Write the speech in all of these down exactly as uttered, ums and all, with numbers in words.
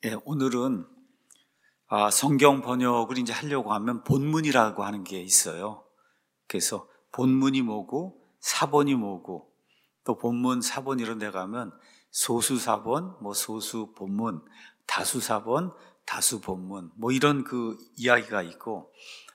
예, 오늘은 아, 성경 번역을 이제 하려고 하면 본문이라고 하는 게 있어요. 그래서 본문이 뭐고 사본이 뭐고 또 본문 사본 이런 데 가면 소수사본, 뭐 소수본문, 다수사본, 다수본문 뭐 이런 그 이야기가 있고,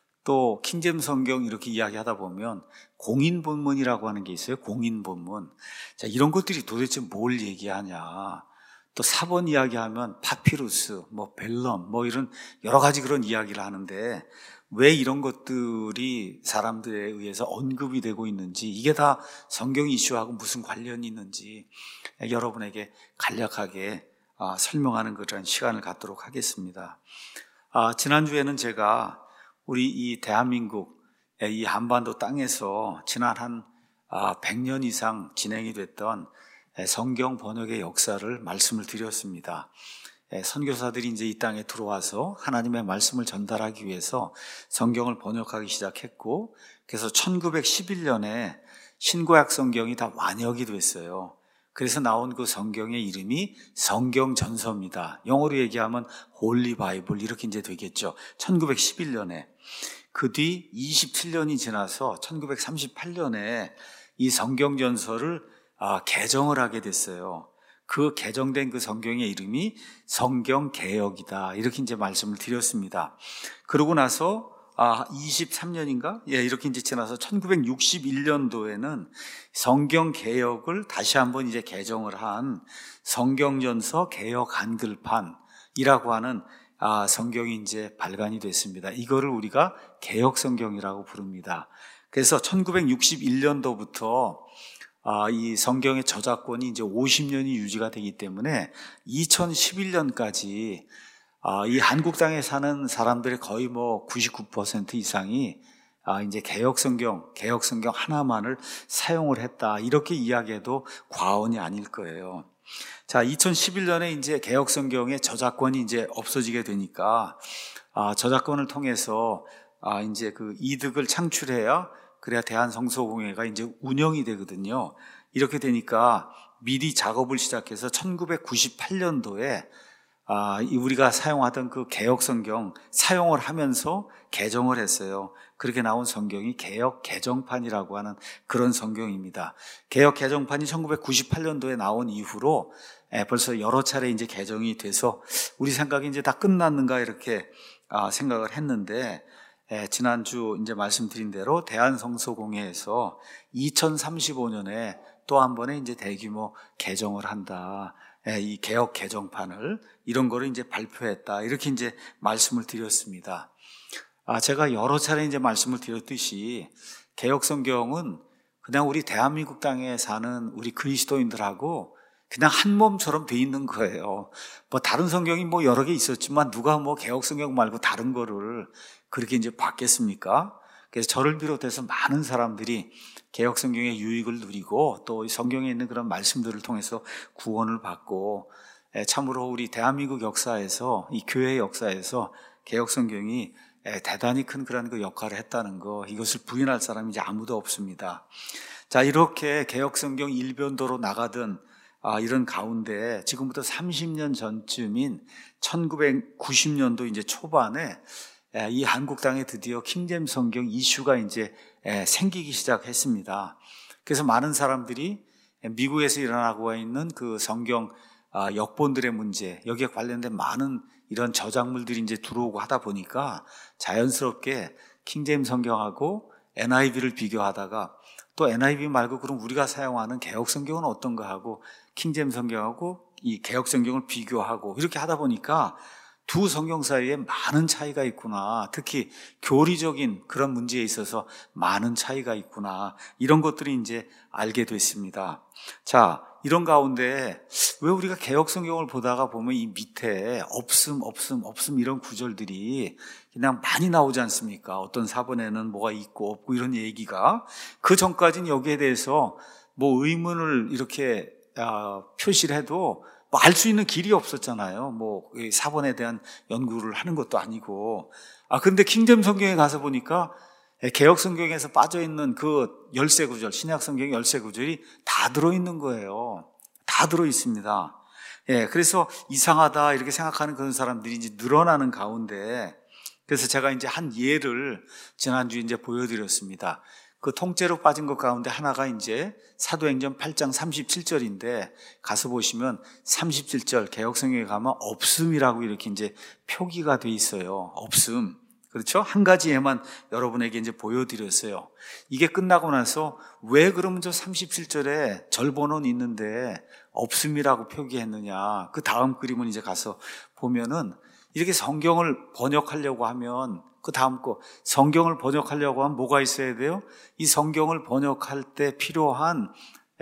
또 킹제임스 성경 이렇게 이야기하다 보면 공인본문이라고 하는 게 있어요. 공인본문. 자, 이런 것들이 도대체 뭘 얘기하냐. 또 사본 이야기하면 파피루스, 뭐 벨럼, 뭐 이런 여러 가지 그런 이야기를 하는데, 왜 이런 것들이 사람들에 의해서 언급이 되고 있는지, 이게 다 성경 이슈하고 무슨 관련이 있는지 여러분에게 간략하게 설명하는 그런 시간을 갖도록 하겠습니다. 지난주에는 제가 우리 이 대한민국, 이 한반도 땅에서 지난 한 백 년 이상 진행이 됐던 성경 번역의 역사를 말씀을 드렸습니다. 선교사들이 이제 이 땅에 들어와서 하나님의 말씀을 전달하기 위해서 성경을 번역하기 시작했고, 그래서 천구백십일 년에 신구약 성경이 다 완역이 됐어요. 그래서 나온 그 성경의 이름이 성경전서입니다. 영어로 얘기하면 홀리 바이블 이렇게 이제 되겠죠. 천구백십일 년에. 그 뒤 이십칠 년이 지나서 천구백삼십팔 년에 이 성경전서를 아, 개정을 하게 됐어요. 그 개정된 그 성경의 이름이 성경개역이다. 이렇게 이제 말씀을 드렸습니다. 그러고 나서 아, 이십삼 년인가? 예, 이렇게 이제 지나서 천구백육십일 년도에는 성경개역을 다시 한번 이제 개정을 한 성경전서 개역 한글판이라고 하는 아, 성경이 이제 발간이 됐습니다. 이거를 우리가 개역 성경이라고 부릅니다. 그래서 천구백육십일 년도부터 아, 이 성경의 저작권이 이제 오십 년이 유지가 되기 때문에 이천십일 년까지 아, 이 한국 땅에 사는 사람들의 거의 뭐 구십구 퍼센트 이상이 아, 이제 개역 성경, 개역 성경 하나만을 사용을 했다. 이렇게 이야기해도 과언이 아닐 거예요. 자, 이천십일 년에 이제 개역 성경의 저작권이 이제 없어지게 되니까 아, 저작권을 통해서 아, 이제 그 이득을 창출해야 그래야 대한성서공회가 이제 운영이 되거든요. 이렇게 되니까 미리 작업을 시작해서 천구백구십팔 년도에 아, 우리가 사용하던 그 개역 성경 사용을 하면서 개정을 했어요. 그렇게 나온 성경이 개역 개정판이라고 하는 그런 성경입니다. 개역 개정판이 천구백구십팔 년도에 나온 이후로 벌써 여러 차례 이제 개정이 돼서 우리 생각이 이제 다 끝났는가 이렇게 생각을 했는데, 예, 지난주 이제 말씀드린 대로 대한성서공회에서 이천삼십오 년에 또 한 번의 이제 대규모 개정을 한다. 예, 이 개역 개정판을 이런 거를 이제 발표했다. 이렇게 이제 말씀을 드렸습니다. 아, 제가 여러 차례 이제 말씀을 드렸듯이 개역 성경은 그냥 우리 대한민국 땅에 사는 우리 그리스도인들하고 그냥 한 몸처럼 돼 있는 거예요. 뭐 다른 성경이 뭐 여러 개 있었지만 누가 뭐 개역 성경 말고 다른 거를 그렇게 이제 받겠습니까? 그래서 저를 비롯해서 많은 사람들이 개역 성경의 유익을 누리고 또 성경에 있는 그런 말씀들을 통해서 구원을 받고, 참으로 우리 대한민국 역사에서, 이 교회 역사에서 개역 성경이 대단히 큰 그런 그 역할을 했다는 거, 이것을 부인할 사람이 이제 아무도 없습니다. 자, 이렇게 개역 성경 일변도로 나가던 아, 이런 가운데 지금부터 삼십 년 전쯤인 천구백구십 년도 이제 초반에 이 한국 땅에 드디어 킹제임스 성경 이슈가 이제 생기기 시작했습니다. 그래서 많은 사람들이 미국에서 일어나고 있는 그 성경 역본들의 문제, 여기에 관련된 많은 이런 저작물들이 이제 들어오고 하다 보니까 자연스럽게 킹제임스 성경하고 엔아이브이를 비교하다가 또 엔아이브이 말고 그럼 우리가 사용하는 개역 성경은 어떤가 하고 킹제임스 성경하고 이 개역 성경을 비교하고 이렇게 하다 보니까 두 성경 사이에 많은 차이가 있구나. 특히 교리적인 그런 문제에 있어서 많은 차이가 있구나. 이런 것들이 이제 알게 됐습니다. 자, 이런 가운데 왜 우리가 개역 성경을 보다가 보면 이 밑에 없음, 없음, 없음 이런 구절들이 그냥 많이 나오지 않습니까? 어떤 사본에는 뭐가 있고 없고 이런 얘기가. 그 전까지는 여기에 대해서 뭐 의문을 이렇게 아, 표시를 해도 뭐 알 수 있는 길이 없었잖아요. 뭐 사본에 대한 연구를 하는 것도 아니고. 아, 근데 킹제임스 성경에 가서 보니까 개역 성경에서 빠져 있는 그 열세 구절, 신약 성경 열세 구절이 다 들어 있는 거예요. 다 들어 있습니다. 예, 그래서 이상하다 이렇게 생각하는 그런 사람들이 이제 늘어나는 가운데, 그래서 제가 이제 한 예를 지난주에 이제 보여드렸습니다. 그 통째로 빠진 것 가운데 하나가 이제 사도행전 팔 장 삼십칠 절인데, 가서 보시면 삼십칠 절 개역성경에 가면 없음이라고 이렇게 이제 표기가 돼 있어요. 없음. 그렇죠? 한 가지 예만 여러분에게 이제 보여드렸어요. 이게 끝나고 나서 왜 그러면 저 삼십칠 절에 절번호는 있는데 없음이라고 표기했느냐. 그 다음 그림은 이제 가서 보면은 이렇게 성경을 번역하려고 하면, 그 다음 거 성경을 번역하려고 하면 뭐가 있어야 돼요? 이 성경을 번역할 때 필요한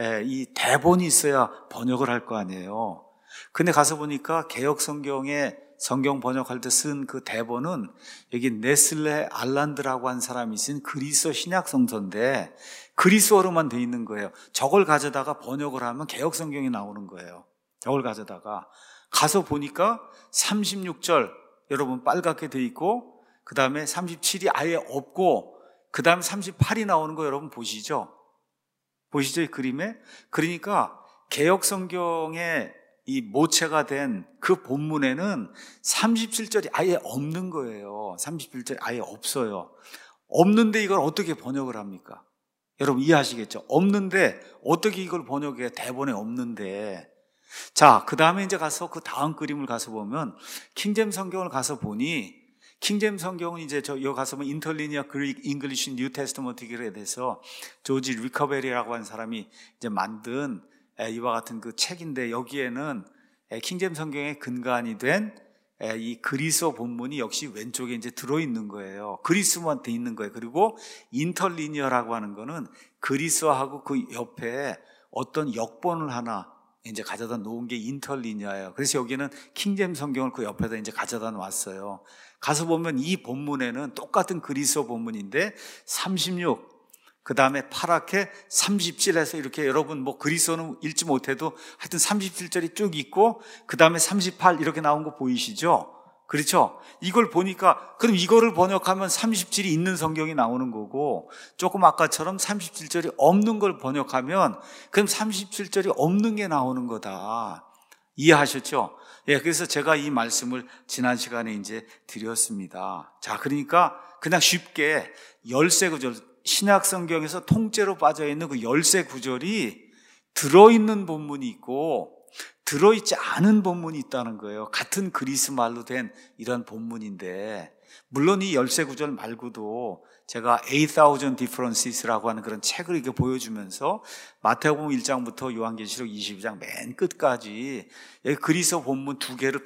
이 대본이 있어야 번역을 할 거 아니에요. 근데 가서 보니까 개역 성경에 성경 번역할 때 쓴 그 대본은 여기 네슬레 알란드라고 한 사람이 쓴 그리스어 신약 성서인데 그리스어로만 돼 있는 거예요. 저걸 가져다가 번역을 하면 개역 성경이 나오는 거예요. 저걸 가져다가 가서 보니까 삼십육 절 여러분 빨갛게 돼 있고, 그 다음에 삼십칠이 아예 없고, 그 다음에 삼십팔이 나오는 거 여러분 보시죠? 보시죠, 이 그림에? 그러니까 개역 성경에 이 모체가 된 그 본문에는 삼십칠 절이 아예 없는 거예요. 삼십칠 절이 아예 없어요. 없는데 이걸 어떻게 번역을 합니까? 여러분 이해하시겠죠? 없는데 어떻게 이걸 번역해? 대본에 없는데. 자, 그 다음에 이제 가서 그 다음 그림을 가서 보면 킹제임 성경을 가서 보니, 킹제임 성경은 이제 저 여기 가서 보면 인터리니어 그릭 잉글리시 뉴 테스트먼트에 대해서 조지 리커베리라고 하는 사람이 이제 만든 이와 같은 그 책인데, 여기에는 킹제임 성경의 근간이 된 이 그리스어 본문이 역시 왼쪽에 이제 들어있는 거예요. 그리스어만 돼 있는 거예요. 그리고 인터리니어라고 하는 거는 그리스어하고 그 옆에 어떤 역본을 하나 이제 가져다 놓은 게 인터리니어예요. 그래서 여기는 킹제임 성경을 그 옆에다 이제 가져다 놨어요. 가서 보면 이 본문에는 똑같은 그리스어 본문인데 삼십육, 그 다음에 파랗게 삼십칠에서 이렇게, 여러분 뭐 그리스어는 읽지 못해도 하여튼 삼십칠 절이 쭉 있고, 그 다음에 삼십팔 이렇게 나온 거 보이시죠? 그렇죠? 이걸 보니까 그럼 이거를 번역하면 삼십칠이 있는 성경이 나오는 거고, 조금 아까처럼 삼십칠 절이 없는 걸 번역하면 그럼 삼십칠 절이 없는 게 나오는 거다. 이해하셨죠? 예, 그래서 제가 이 말씀을 지난 시간에 이제 드렸습니다. 자, 그러니까 그냥 쉽게 열세 구절, 신약 성경에서 통째로 빠져있는 그 열세 구절이 들어있는 본문이 있고 들어있지 않은 본문이 있다는 거예요. 같은 그리스 말로 된 이런 본문인데, 물론 이 열세 구절 말고도 제가 eight thousand differences라고 하는 그런 책을 이렇게 보여주면서 마태복음 일 장부터 요한계시록 이십이 장 맨 끝까지 여기 그리스어 본문 두 개를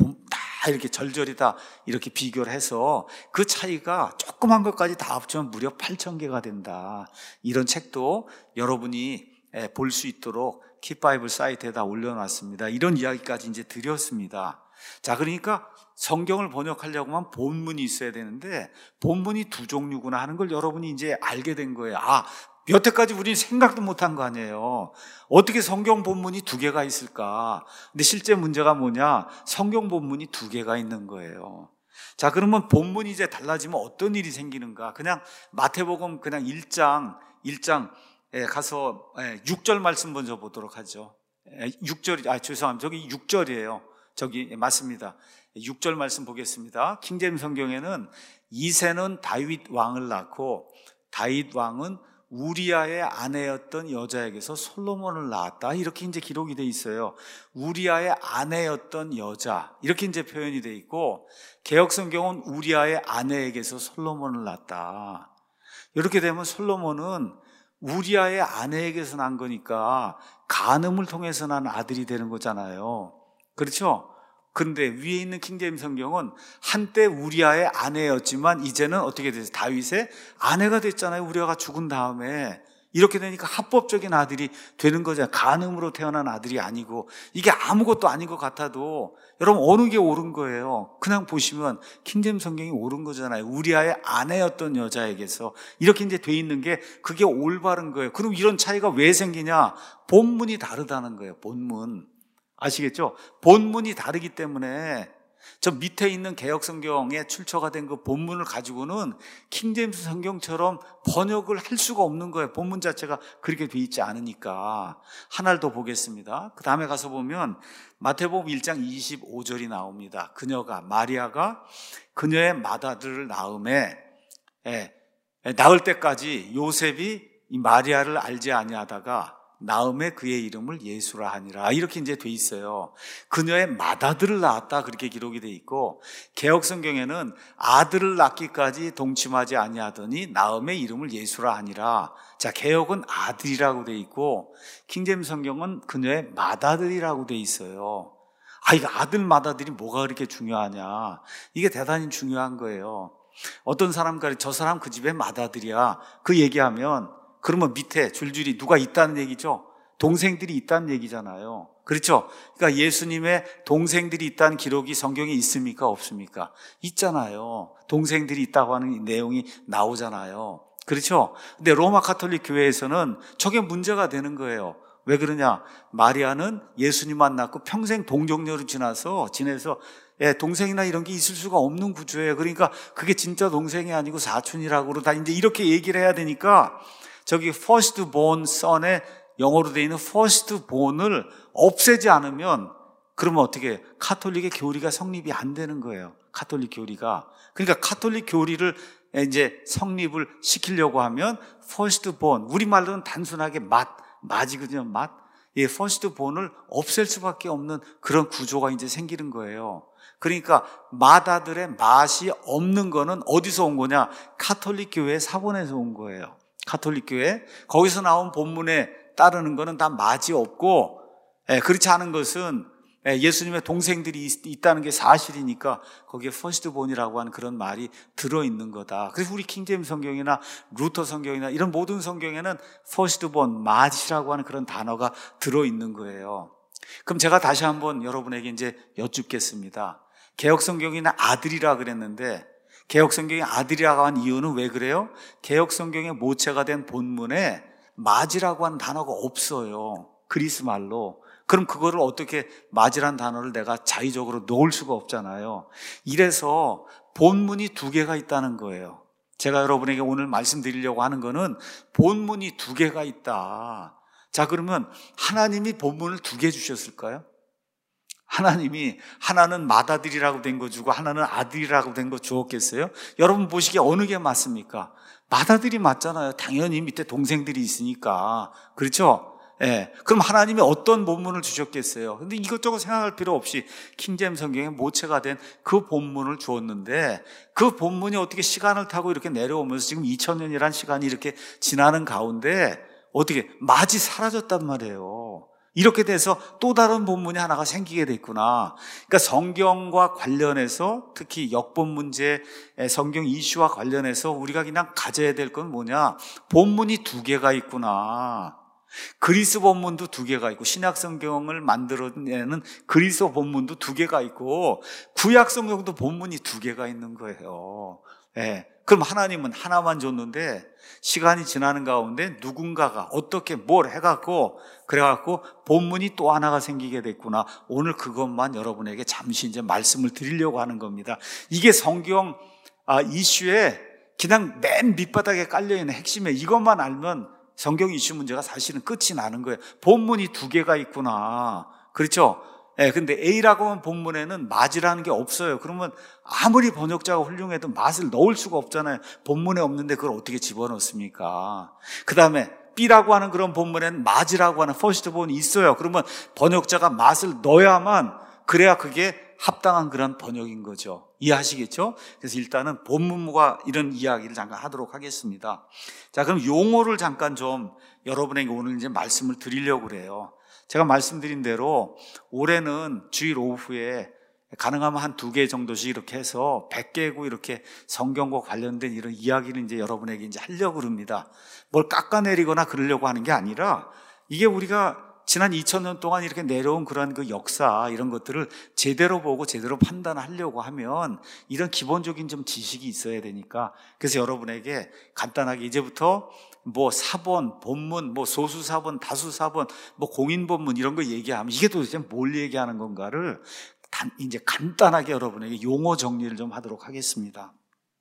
다 이렇게 절절히 다 이렇게 비교를 해서 그 차이가 조그만 것까지 다 합치면 무려 팔천 개가 된다. 이런 책도 여러분이 볼 수 있도록 킵바이블 사이트에다 올려놨습니다. 이런 이야기까지 이제 드렸습니다. 자, 그러니까 성경을 번역하려고 하면 본문이 있어야 되는데 본문이 두 종류구나 하는 걸 여러분이 이제 알게 된 거예요. 아, 여태까지 우리는 생각도 못한 거 아니에요. 어떻게 성경 본문이 두 개가 있을까? 근데 실제 문제가 뭐냐? 성경 본문이 두 개가 있는 거예요. 자, 그러면 본문이 이제 달라지면 어떤 일이 생기는가? 그냥 마태복음 그냥 일 장, 일 장 예, 가서 예, 육 절 말씀 먼저 보도록 하죠. 예, 육 절이, 아, 죄송합니다. 저기 육 절이에요. 저기, 예, 맞습니다. 육 절 말씀 보겠습니다. 킹제임 성경에는 이새는 다윗 왕을 낳고 다윗 왕은 우리아의 아내였던 여자에게서 솔로몬을 낳았다. 이렇게 이제 기록이 돼 있어요. 우리아의 아내였던 여자. 이렇게 이제 표현이 돼 있고, 개역 성경은 우리아의 아내에게서 솔로몬을 낳았다. 이렇게 되면 솔로몬은 우리아의 아내에게서 난 거니까 간음을 통해서 난 아들이 되는 거잖아요. 그렇죠? 그런데 위에 있는 킹제임 성경은 한때 우리아의 아내였지만 이제는 어떻게 됐어요? 다윗의 아내가 됐잖아요. 우리아가 죽은 다음에. 이렇게 되니까 합법적인 아들이 되는 거잖아요. 간음으로 태어난 아들이 아니고. 이게 아무것도 아닌 것 같아도 여러분 어느 게 옳은 거예요? 그냥 보시면 킹제임 성경이 옳은 거잖아요. 우리아의 아내였던 여자에게서 이렇게 이제 돼 있는 게 그게 올바른 거예요. 그럼 이런 차이가 왜 생기냐? 본문이 다르다는 거예요. 본문. 아시겠죠? 본문이 다르기 때문에 저 밑에 있는 개역 성경에 출처가 된 그 본문을 가지고는 킹제임스 성경처럼 번역을 할 수가 없는 거예요. 본문 자체가 그렇게 돼 있지 않으니까. 하나를 더 보겠습니다. 그 다음에 가서 보면 마태복음 일 장 이십오 절이 나옵니다. 그녀가, 마리아가 그녀의 맏아들을 낳음에, 예, 낳을 때까지 요셉이 이 마리아를 알지 아니하다가 낳음에 그의 이름을 예수라 하니라. 이렇게 이제 돼 있어요. 그녀의 맏아들을 낳았다 그렇게 기록이 돼 있고, 개역 성경에는 아들을 낳기까지 동침하지 아니하더니 낳음의 이름을 예수라 하니라. 자, 개역은 아들이라고 돼 있고 킹제임스 성경은 그녀의 맏아들이라고 돼 있어요. 아, 이거 아들 맏아들이 뭐가 그렇게 중요하냐? 이게 대단히 중요한 거예요. 어떤 사람까지 저 사람 그 집의 맏아들이야 그 얘기하면, 그러면 밑에 줄줄이 누가 있다는 얘기죠? 동생들이 있다는 얘기잖아요. 그렇죠? 그러니까 예수님의 동생들이 있다는 기록이 성경에 있습니까? 없습니까? 있잖아요. 동생들이 있다고 하는 내용이 나오잖아요. 그렇죠? 근데 로마 가톨릭 교회에서는 저게 문제가 되는 거예요. 왜 그러냐? 마리아는 예수님만 낳고 평생 동정녀로 지나서 지내서 예, 동생이나 이런 게 있을 수가 없는 구조예요. 그러니까 그게 진짜 동생이 아니고 사촌이라고 다 이제 이렇게 얘기를 해야 되니까 저기 first born son에 영어로 되어 있는 first born을 없애지 않으면 그러면 어떻게 카톨릭의 교리가 성립이 안 되는 거예요. 카톨릭 교리가. 그러니까 카톨릭 교리를 이제 성립을 시키려고 하면 first born, 우리말로는 단순하게 맏, 맏이거든요. 맏. 예, first born을 없앨 수밖에 없는 그런 구조가 이제 생기는 거예요. 그러니까 맏아들의 맏이 없는 거는 어디서 온 거냐? 카톨릭 교회 사본에서 온 거예요. 카톨릭 교회. 거기서 나온 본문에 따르는 거는 다 맏이 없고, 예, 그렇지 않은 것은 예, 예수님의 동생들이 있, 있다는 게 사실이니까 거기에 퍼스트본이라고 하는 그런 말이 들어있는 거다. 그래서 우리 킹제임스 성경이나 루터 성경이나 이런 모든 성경에는 퍼스트본, 맏이라고 하는 그런 단어가 들어있는 거예요. 그럼 제가 다시 한번 여러분에게 이제 여쭙겠습니다. 개역 성경이나 아들이라 그랬는데 개역 성경의 아들이라고 한 이유는 왜 그래요? 개역 성경의 모체가 된 본문에 맏이라고 하는 단어가 없어요. 그리스 말로. 그럼 그거를 어떻게 맏이라는 단어를 내가 자의적으로 넣을 수가 없잖아요. 이래서 본문이 두 개가 있다는 거예요. 제가 여러분에게 오늘 말씀드리려고 하는 거는 본문이 두 개가 있다. 자, 그러면 하나님이 본문을 두 개 주셨을까요? 하나님이 하나는 맏아들이라고 된 거 주고 하나는 아들이라고 된 거 주었겠어요? 여러분 보시기에 어느 게 맞습니까? 맏아들이 맞잖아요. 당연히 밑에 동생들이 있으니까. 그렇죠? 예. 그럼 하나님이 어떤 본문을 주셨겠어요? 근데 이것저것 생각할 필요 없이 킹제임스 성경에 모체가 된 그 본문을 주었는데, 그 본문이 어떻게 시간을 타고 이렇게 내려오면서 지금 이천 년이란 시간이 이렇게 지나는 가운데 어떻게 맏이 사라졌단 말이에요. 이렇게 돼서 또 다른 본문이 하나가 생기게 됐구나. 그러니까 성경과 관련해서 특히 역본 문제, 성경 이슈와 관련해서 우리가 그냥 가져야 될 건 뭐냐? 본문이 두 개가 있구나. 그리스 본문도 두 개가 있고 신약 성경을 만들어내는 그리스 본문도 두 개가 있고 구약 성경도 본문이 두 개가 있는 거예요. 예. 그럼 하나님은 하나만 줬는데 시간이 지나는 가운데 누군가가 어떻게 뭘 해갖고 그래갖고 본문이 또 하나가 생기게 됐구나. 오늘 그것만 여러분에게 잠시 이제 말씀을 드리려고 하는 겁니다. 이게 성경 아, 이슈에 그냥 맨 밑바닥에 깔려있는 핵심에 이것만 알면 성경 이슈 문제가 사실은 끝이 나는 거예요. 본문이 두 개가 있구나. 그렇죠? 예, 근데 A라고 하면 본문에는 맏이라는 게 없어요. 그러면 아무리 번역자가 훌륭해도 맏을 넣을 수가 없잖아요. 본문에 없는데 그걸 어떻게 집어넣습니까? 그 다음에 B라고 하는 그런 본문에는 맏이라고 하는 퍼스트본이 있어요. 그러면 번역자가 맏을 넣어야만 그래야 그게 합당한 그런 번역인 거죠. 이해하시겠죠? 그래서 일단은 본문과 이런 이야기를 잠깐 하도록 하겠습니다. 자, 그럼 용어를 잠깐 좀 여러분에게 오늘 이제 말씀을 드리려고 그래요. 제가 말씀드린 대로 올해는 주일 오후에 가능하면 한 두 개 정도씩 이렇게 해서 백 개고 이렇게 성경과 관련된 이런 이야기를 이제 여러분에게 이제 하려고 합니다. 뭘 깎아내리거나 그러려고 하는 게 아니라 이게 우리가 지난 이천 년 동안 이렇게 내려온 그런 그 역사 이런 것들을 제대로 보고 제대로 판단하려고 하면 이런 기본적인 좀 지식이 있어야 되니까 그래서 여러분에게 간단하게 이제부터 뭐 사본, 본문, 뭐 소수사본, 다수사본, 뭐 공인본문 이런 거 얘기하면 이게 도대체 뭘 얘기하는 건가를 단, 이제 간단하게 여러분에게 용어 정리를 좀 하도록 하겠습니다.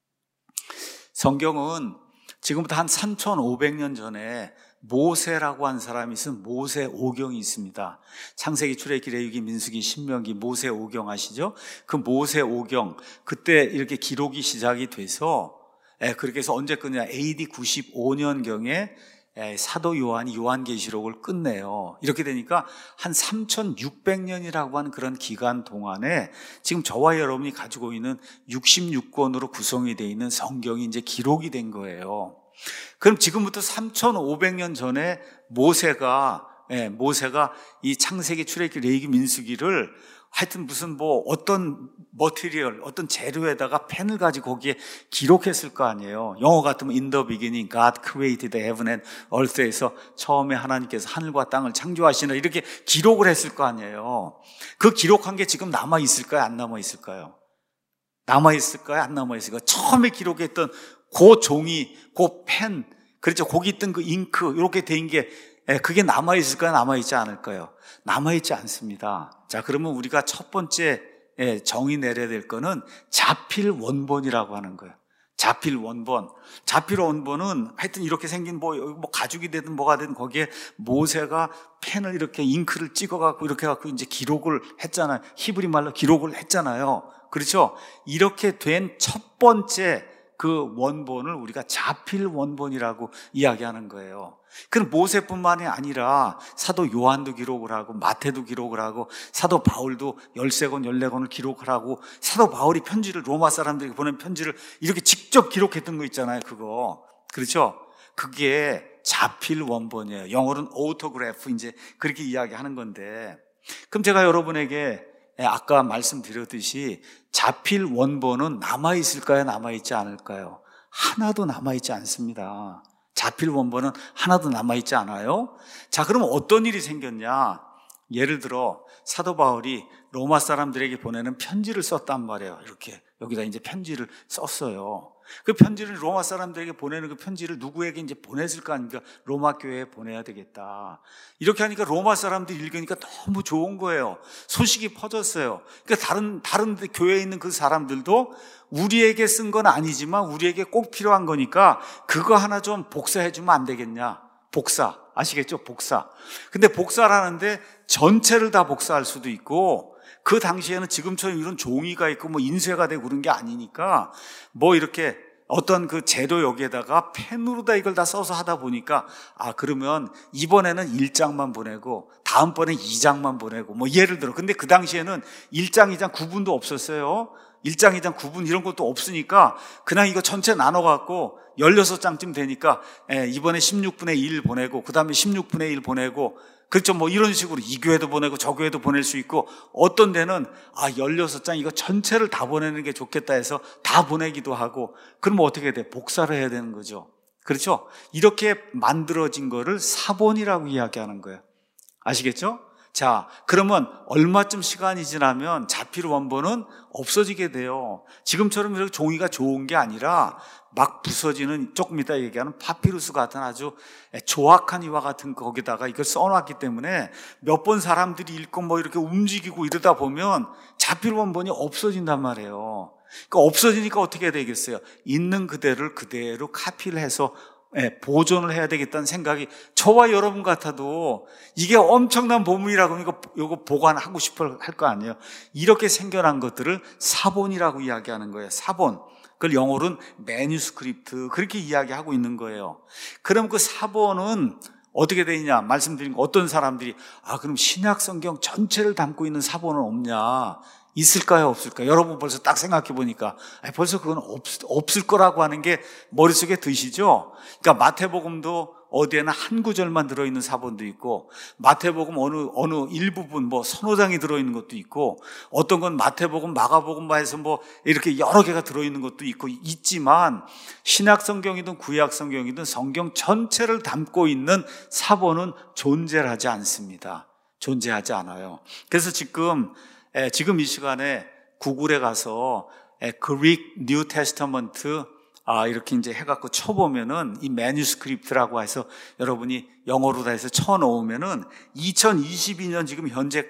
성경은 지금부터 한 삼천오백 년 전에 모세라고 한 사람이 쓴 모세오경이 있습니다. 창세기, 출애굽기, 레위기, 민수기, 신명기, 모세오경 아시죠? 그 모세오경, 그때 이렇게 기록이 시작이 돼서, 예, 그렇게 해서 언제 끝냐? 에이디 구십오 년경에 사도 요한이 요한계시록을 끝내요. 이렇게 되니까 한 삼천육백 년이라고 하는 그런 기간 동안에 지금 저와 여러분이 가지고 있는 육십육 권으로 구성이 되어 있는 성경이 이제 기록이 된 거예요. 그럼 지금부터 삼천오백 년 전에 모세가, 예, 모세가 이 창세기, 출애굽기, 레위기, 민수기를 하여튼 무슨 뭐 어떤 머티리얼, 어떤 재료에다가 펜을 가지고 거기에 기록했을 거 아니에요. 영어 같으면 in the beginning God created heaven and earth에서 처음에 하나님께서 하늘과 땅을 창조하시나 이렇게 기록을 했을 거 아니에요. 그 기록한 게 지금 남아있을까요? 안 남아있을까요? 남아있을까요? 안 남아있을까요? 처음에 기록했던 그 종이, 그 펜, 그렇죠. 거기 있던 그 잉크, 이렇게 된 게, 그게 남아있을까요? 남아있지 않을까요? 남아있지 않습니다. 자, 그러면 우리가 첫 번째 정의 내려야 될 거는 자필 원본이라고 하는 거예요. 자필 원본. 자필 원본은 하여튼 이렇게 생긴 뭐, 뭐 가죽이 되든 뭐가 되든 거기에 모세가 펜을 이렇게 잉크를 찍어갖고 이렇게 갖고 이제 기록을 했잖아요. 히브리 말로 기록을 했잖아요. 그렇죠? 이렇게 된 첫 번째 그 원본을 우리가 자필 원본이라고 이야기하는 거예요. 그럼 모세뿐만이 아니라 사도 요한도 기록을 하고 마태도 기록을 하고 사도 바울도 열세 권, 열네 권을 기록을 하고 사도 바울이 편지를 로마 사람들에게 보낸 편지를 이렇게 직접 기록했던 거 있잖아요. 그거. 그렇죠? 그게 자필 원본이에요. 영어로는 autograph 이제 그렇게 이야기하는 건데 그럼 제가 여러분에게 아까 말씀드렸듯이 자필 원본은 남아있을까요? 남아있지 않을까요? 하나도 남아있지 않습니다. 자필 원본은 하나도 남아있지 않아요? 자, 그럼 어떤 일이 생겼냐? 예를 들어 사도 바울이 로마 사람들에게 보내는 편지를 썼단 말이에요. 이렇게 여기다 이제 편지를 썼어요. 그 편지를 로마 사람들에게 보내는 그 편지를 누구에게 이제 보냈을 거 아닙니까? 로마 교회에 보내야 되겠다. 이렇게 하니까 로마 사람들이 읽으니까 너무 좋은 거예요. 소식이 퍼졌어요. 그러니까 다른 다른 교회에 있는 그 사람들도 우리에게 쓴 건 아니지만 우리에게 꼭 필요한 거니까 그거 하나 좀 복사해 주면 안 되겠냐? 복사. 아시겠죠? 복사. 근데 복사라는데 전체를 다 복사할 수도 있고 그 당시에는 지금처럼 이런 종이가 있고 뭐 인쇄가 되고 그런 게 아니니까 뭐 이렇게 어떤 그 재료 여기에다가 펜으로 다 이걸 다 써서 하다 보니까 아 그러면 이번에는 일 장만 보내고 다음번에 이 장만 보내고 뭐 예를 들어 근데 그 당시에는 일 장, 이 장 구분도 없었어요. 일 장, 이 장 구분 이런 것도 없으니까 그냥 이거 전체 나눠갖고 열여섯 장쯤 되니까 이번에 십육분의 일 보내고 그 다음에 십육분의 일 보내고 그렇죠. 뭐 이런 식으로 이 교회도 보내고 저 교회도 보낼 수 있고 어떤 데는 아 열여섯 장 이거 전체를 다 보내는 게 좋겠다 해서 다 보내기도 하고 그러면 어떻게 돼? 복사를 해야 되는 거죠. 그렇죠. 이렇게 만들어진 거를 사본이라고 이야기하는 거예요. 아시겠죠? 자, 그러면 얼마쯤 시간이 지나면 자필 원본은 없어지게 돼요. 지금처럼 이렇게 종이가 좋은 게 아니라 막 부서지는 조금 이따 얘기하는 파피루스 같은 아주 조악한 이와 같은 거기다가 이걸 써놨기 때문에 몇 번 사람들이 읽고 뭐 이렇게 움직이고 이러다 보면 자필 원본이 없어진단 말이에요. 그러니까 없어지니까 어떻게 해야 되겠어요? 있는 그대를 그대로 카피를 해서 예, 보존을 해야 되겠다는 생각이 저와 여러분 같아도 이게 엄청난 보물이라고 이거 이거 보관하고 싶어 할 거 아니에요. 이렇게 생겨난 것들을 사본이라고 이야기하는 거예요. 사본. 그걸 영어로는 매뉴스크립트 그렇게 이야기하고 있는 거예요. 그럼 그 사본은 어떻게 되느냐 말씀드린 거 어떤 사람들이 아 그럼 신약 성경 전체를 담고 있는 사본은 없냐? 있을까요? 없을까요? 여러분 벌써 딱 생각해 보니까 아니, 벌써 그건 없, 없을 거라고 하는 게 머릿속에 드시죠? 그러니까 마태복음도 어디에나 한 구절만 들어있는 사본도 있고 마태복음 어느 어느 일부분 뭐 서너 장이 들어있는 것도 있고 어떤 건 마태복음, 마가복음만 해서 뭐 이렇게 여러 개가 들어있는 것도 있고 있지만 신약 성경이든 구약 성경이든 성경 전체를 담고 있는 사본은 존재하지 않습니다. 존재하지 않아요. 그래서 지금 에, 지금 이 시간에 구글에 가서 에, Greek New Testament 아, 이렇게 이제 해갖고 쳐보면은 이 매뉴스크립트라고 해서 여러분이 영어로 다 해서 쳐놓으면은 이천이십이 년 지금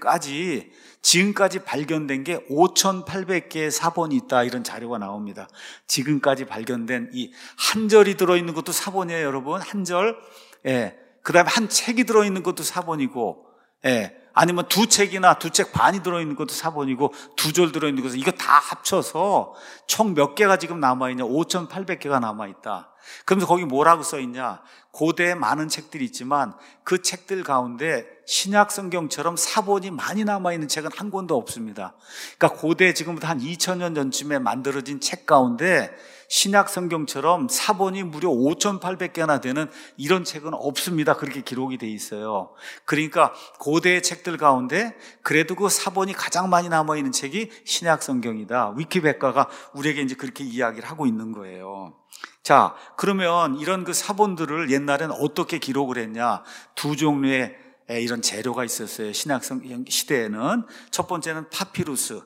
현재까지 지금까지 발견된 게 오천팔백 개의 사본이 있다, 이런 자료가 나옵니다. 지금까지 발견된 이 한 절이 들어있는 것도 사본이에요, 여러분. 한 절. 예. 그 다음에 한 책이 들어있는 것도 사본이고, 예. 아니면 두 책이나 두 책 반이 들어있는 것도 사본이고, 두 절 들어있는 것도, 이거 다 합쳐서 총 몇 개가 지금 남아있냐? 오천팔백 개가 남아있다. 그러면서 거기 뭐라고 써있냐? 고대에 많은 책들이 있지만 그 책들 가운데 신약 성경처럼 사본이 많이 남아있는 책은 한 권도 없습니다. 그러니까 고대 지금부터 한 이천 년 전쯤에 만들어진 책 가운데 신약 성경처럼 사본이 무려 오천팔백 개나 되는 이런 책은 없습니다. 그렇게 기록이 돼 있어요. 그러니까 고대의 책들 가운데 그래도 그 사본이 가장 많이 남아있는 책이 신약 성경이다. 위키백과가 우리에게 이제 그렇게 이야기를 하고 있는 거예요. 자, 그러면 이런 그 사본들을 옛날에는 어떻게 기록을 했냐? 두 종류의 이런 재료가 있었어요. 신약 성경 시대에는. 첫 번째는 파피루스.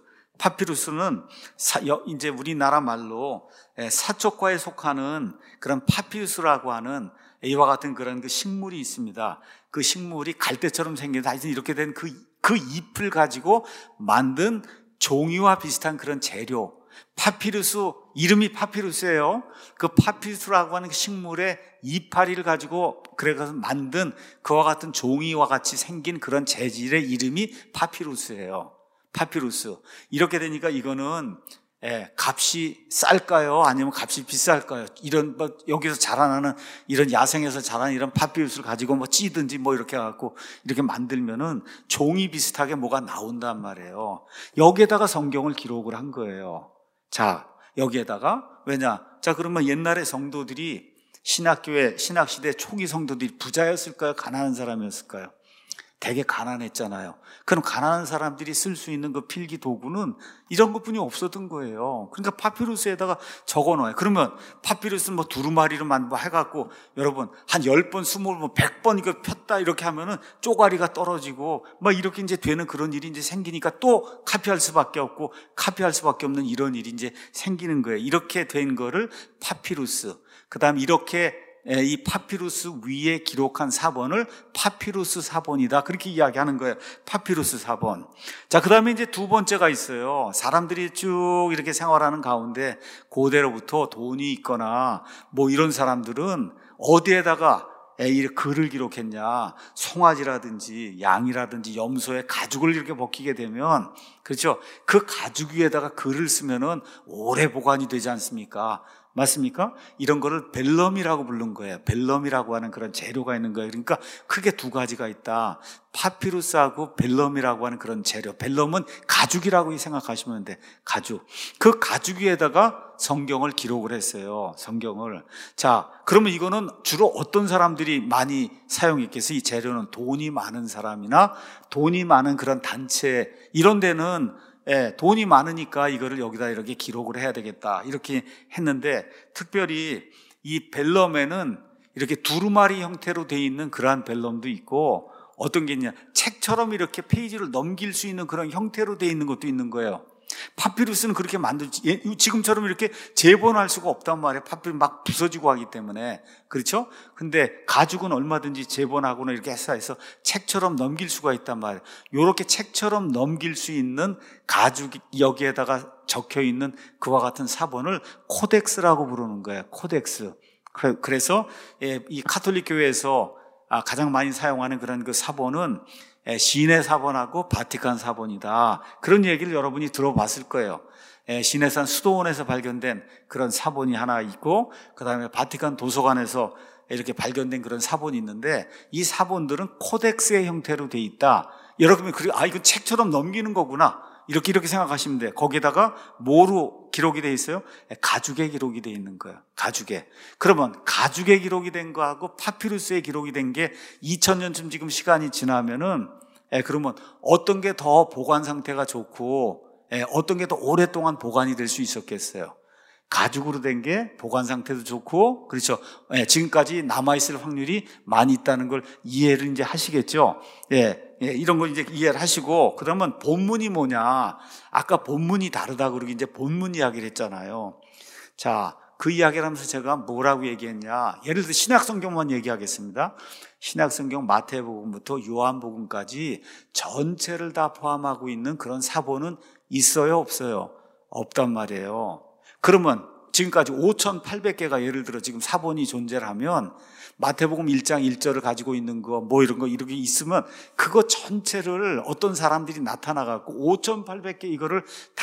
파피루스는 사, 이제 우리나라 말로 사촉과에 속하는 그런 파피루스라고 하는 이와 같은 그런 그 식물이 있습니다. 그 식물이 갈대처럼 생긴, 하여튼 이렇게 된 그, 그 잎을 가지고 만든 종이와 비슷한 그런 재료. 파피루스, 이름이 파피루스예요. 그 파피루스라고 하는 그 식물의 이파리를 가지고 그래서 만든 그와 같은 종이와 같이 생긴 그런 재질의 이름이 파피루스예요. 파피루스. 이렇게 되니까 이거는 예, 값이 쌀까요? 아니면 값이 비쌀까요? 이런 뭐 여기서 자라나는 이런 야생에서 자라는 이런 파피루스를 가지고 뭐 찌든지 뭐 이렇게 해갖고 이렇게 만들면은 종이 비슷하게 뭐가 나온단 말이에요. 여기에다가 성경을 기록을 한 거예요. 자, 여기에다가 왜냐? 자, 그러면 옛날에 성도들이 신학교회, 신학시대 초기 성도들이 부자였을까요? 가난한 사람이었을까요? 되게 가난했잖아요. 그럼 가난한 사람들이 쓸 수 있는 그 필기 도구는 이런 것뿐이 없었던 거예요. 그러니까 파피루스에다가 적어 놓아요. 그러면 파피루스는 뭐 두루마리로 만뭐 해갖고 여러분 한 열 번, 스물 번, 백 번 이거 폈다 이렇게 하면은 쪼가리가 떨어지고 막 이렇게 이제 되는 그런 일이 이제 생기니까 또 카피할 수밖에 없고 카피할 수밖에 없는 이런 일이 이제 생기는 거예요. 이렇게 된 거를 파피루스. 그 다음 이렇게 이 파피루스 위에 기록한 사본을 파피루스 사본이다. 그렇게 이야기하는 거예요. 파피루스 사본. 자, 그 다음에 이제 두 번째가 있어요. 사람들이 쭉 이렇게 생활하는 가운데 고대로부터 돈이 있거나 뭐 이런 사람들은 어디에다가 이 글을 기록했냐? 송아지라든지 양이라든지 염소의 가죽을 이렇게 벗기게 되면, 그렇죠? 그 가죽 위에다가 글을 쓰면은 오래 보관이 되지 않습니까? 맞습니까? 이런 거를 벨럼이라고 부른 거예요. 벨럼이라고 하는 그런 재료가 있는 거예요. 그러니까 크게 두 가지가 있다. 파피루스하고 벨럼이라고 하는 그런 재료. 벨럼은 가죽이라고 생각하시면 돼. 가죽. 그 가죽 위에다가 성경을 기록을 했어요. 성경을. 자, 그러면 이거는 주로 어떤 사람들이 많이 사용했겠어요? 이 재료는 돈이 많은 사람이나 돈이 많은 그런 단체, 이런 데는 예, 돈이 많으니까 이거를 여기다 이렇게 기록을 해야 되겠다 이렇게 했는데, 특별히 이 벨럼에는 이렇게 두루마리 형태로 돼 있는 그러한 벨럼도 있고, 어떤 게 있냐, 책처럼 이렇게 페이지를 넘길 수 있는 그런 형태로 돼 있는 것도 있는 거예요. 파피루스는 그렇게 만들지, 지금처럼 이렇게 재본할 수가 없단 말이에요. 파피루스 막 부서지고 하기 때문에. 그렇죠? 근데 가죽은 얼마든지 재본하거나 이렇게 해서 해서 책처럼 넘길 수가 있단 말이에요. 이렇게 책처럼 넘길 수 있는 가죽, 여기에다가 적혀 있는 그와 같은 사본을 코덱스라고 부르는 거예요. 코덱스. 그래서 이 가톨릭 교회에서 가장 많이 사용하는 그런 그 사본은 시내 사본하고 바티칸 사본이다. 그런 얘기를 여러분이 들어봤을 거예요. 시내산 수도원에서 발견된 그런 사본이 하나 있고, 그 다음에 바티칸 도서관에서 이렇게 발견된 그런 사본이 있는데, 이 사본들은 코덱스의 형태로 돼 있다. 여러분이 아, 이거 책처럼 넘기는 거구나. 이렇게 이렇게 생각하시면 돼요. 거기에다가 뭐로 기록이 돼 있어요? 가죽에 기록이 돼 있는 거예요. 가죽에. 그러면 가죽에 기록이 된 거하고 파피루스에 기록이 된 게 이천 년쯤 지금 시간이 지나면은, 예, 그러면 어떤 게 더 보관 상태가 좋고, 예, 어떤 게 더 오랫동안 보관이 될 수 있었겠어요? 가죽으로 된 게 보관 상태도 좋고, 그렇죠. 예, 지금까지 남아있을 확률이 많이 있다는 걸 이해를 이제 하시겠죠. 예, 예, 이런 걸 이제 이해를 하시고, 그러면 본문이 뭐냐? 아까 본문이 다르다고 그러고 이제 본문 이야기를 했잖아요. 자, 그 이야기를 하면서 제가 뭐라고 얘기했냐, 예를 들어 신약성경만 얘기하겠습니다. 신약성경 마태복음부터 요한복음까지 전체를 다 포함하고 있는 그런 사본은 있어요, 없어요? 없단 말이에요. 그러면 지금까지 오천팔백 개가 예를 들어 지금 사본이 존재를 하면 마태복음 일 장 일 절을 가지고 있는 거 뭐 이런 거 이렇게 있으면 그거 전체를 어떤 사람들이 나타나갖고 오천팔백 개 이거를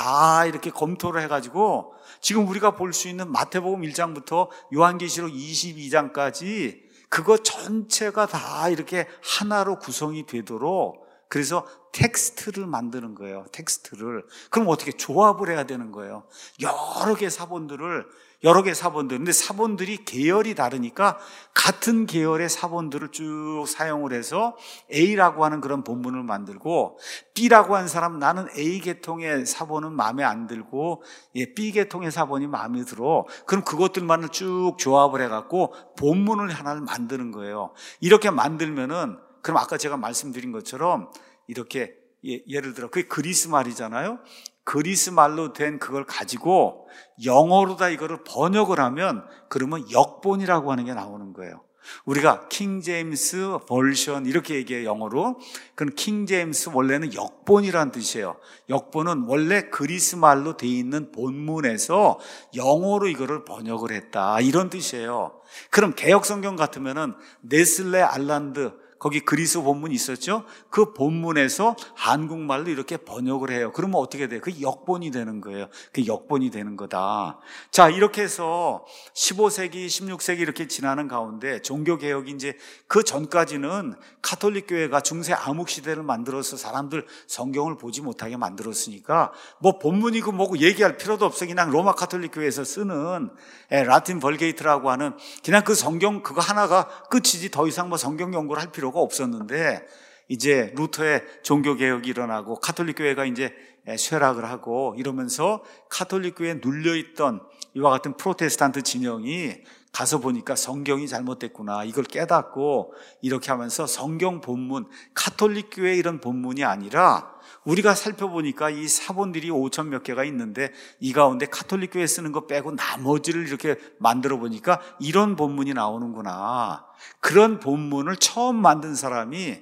다 이렇게 검토를 해가지고 지금 우리가 볼 수 있는 마태복음 일 장부터 요한계시록 이십이 장까지 그거 전체가 다 이렇게 하나로 구성이 되도록 그래서 텍스트를 만드는 거예요. 텍스트를. 그럼 어떻게 조합을 해야 되는 거예요. 여러 개 사본들을 여러 개 사본들. 근데 사본들이 계열이 다르니까 같은 계열의 사본들을 쭉 사용을 해서 A라고 하는 그런 본문을 만들고 B라고 하는 사람 나는 A 계통의 사본은 마음에 안 들고 예, B 계통의 사본이 마음에 들어. 그럼 그것들만을 쭉 조합을 해갖고 본문을 하나를 만드는 거예요. 이렇게 만들면은 그럼 아까 제가 말씀드린 것처럼 이렇게 예, 예를 들어 그게 그리스 말이잖아요. 그리스 말로 된 그걸 가지고 영어로다 이거를 번역을 하면 그러면 역본이라고 하는 게 나오는 거예요. 우리가 킹 제임스 버전 이렇게 얘기해요, 영어로. 그럼 킹 제임스 원래는 역본이라는 뜻이에요. 역본은 원래 그리스 말로 돼 있는 본문에서 영어로 이거를 번역을 했다 이런 뜻이에요. 그럼 개역성경 같으면은 네슬레 알란드 거기 그리스 본문이 있었죠? 그 본문에서 한국말로 이렇게 번역을 해요. 그러면 어떻게 돼요? 그 역본이 되는 거예요. 그 역본이 되는 거다. 자, 이렇게 해서 십오 세기, 십육 세기 이렇게 지나는 가운데 종교개혁이 이제 그 전까지는 가톨릭 교회가 중세 암흑시대를 만들어서 사람들 성경을 보지 못하게 만들었으니까 뭐 본문이고 뭐고 얘기할 필요도 없어. 그냥 로마 가톨릭 교회에서 쓰는 라틴 벌게이트라고 하는 그냥 그 성경 그거 하나가 끝이지 더 이상 뭐 성경 연구를 할 필요가 없었는데 이제 루터의 종교개혁이 일어나고 가톨릭 교회가 이제 쇠락을 하고 이러면서 가톨릭 교회에 눌려있던 이와 같은 프로테스탄트 진영이 가서 보니까 성경이 잘못됐구나 이걸 깨닫고 이렇게 하면서 성경 본문 가톨릭 교회 이런 본문이 아니라 우리가 살펴보니까 이 사본들이 오천 몇 개가 있는데 이 가운데 가톨릭 교회 쓰는 거 빼고 나머지를 이렇게 만들어 보니까 이런 본문이 나오는구나. 그런 본문을 처음 만든 사람이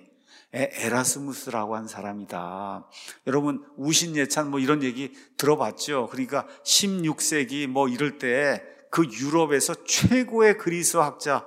에라스무스라고 한 사람이다. 여러분 우신예찬 뭐 이런 얘기 들어봤죠? 그러니까 십육 세기 뭐 이럴 때 그 유럽에서 최고의 그리스 학자,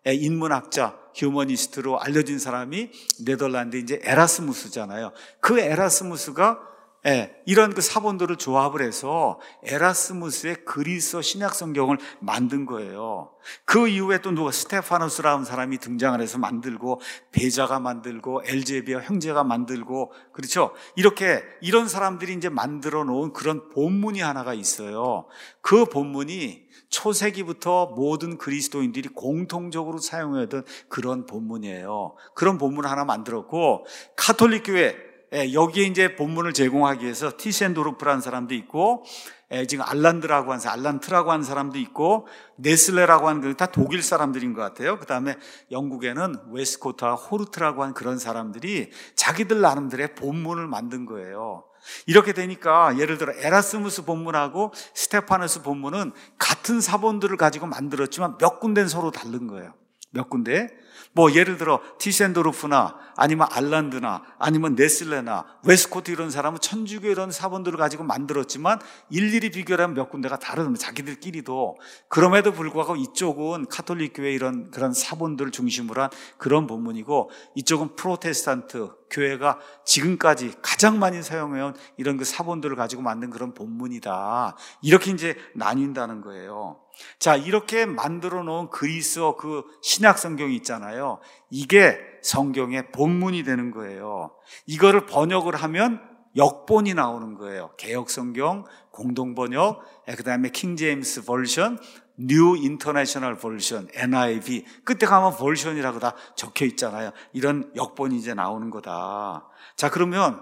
인문학자, 휴머니스트로 알려진 사람이 네덜란드 이제 에라스무스잖아요. 그 에라스무스가 예, 이런 그 사본들을 조합을 해서 에라스무스의 그리스 신약 성경을 만든 거예요. 그 이후에 또 누가 스테파노스라는 사람이 등장을 해서 만들고 베자가 만들고 엘제비아 형제가 만들고 그렇죠. 이렇게 이런 사람들이 이제 만들어 놓은 그런 본문이 하나가 있어요. 그 본문이 초세기부터 모든 그리스도인들이 공통적으로 사용하던 그런 본문이에요. 그런 본문을 하나 만들었고 가톨릭 교회 여기에 이제 본문을 제공하기 위해서 티센도르프라는 사람도 있고 지금 알란드라고 하는 사람, 알란트라고 하는 사람도 있고 네슬레라고 하는 건 다 독일 사람들인 것 같아요. 그 다음에 영국에는 웨스코트와 호르트라고 하는 그런 사람들이 자기들 나름대로의 본문을 만든 거예요. 이렇게 되니까 예를 들어 에라스무스 본문하고 스테파노스 본문은 같은 사본들을 가지고 만들었지만 몇 군데는 서로 다른 거예요. 몇 군데? 뭐 예를 들어 티센도르프나 아니면 알란드나 아니면 네슬레나 웨스코트 이런 사람은 천주교 이런 사본들을 가지고 만들었지만 일일이 비교하면 몇 군데가 다르면 자기들끼리도 그럼에도 불구하고 이쪽은 가톨릭 교회 이런 그런 사본들을 중심으로 한 그런 본문이고 이쪽은 프로테스탄트 교회가 지금까지 가장 많이 사용해온 이런 그 사본들을 가지고 만든 그런 본문이다. 이렇게 이제 나뉜다는 거예요. 자, 이렇게 만들어 놓은 그리스어 그 신약 성경이 있잖아요. 이게 성경의 본문이 되는 거예요. 이거를 번역을 하면 역본이 나오는 거예요. 개역 성경, 공동 번역, 그다음에 킹 제임스 버전, 뉴 인터내셔널 버전, 엔 아이 브이. 그때 가면 버전이라고 다 적혀 있잖아요. 이런 역본이 이제 나오는 거다. 자, 그러면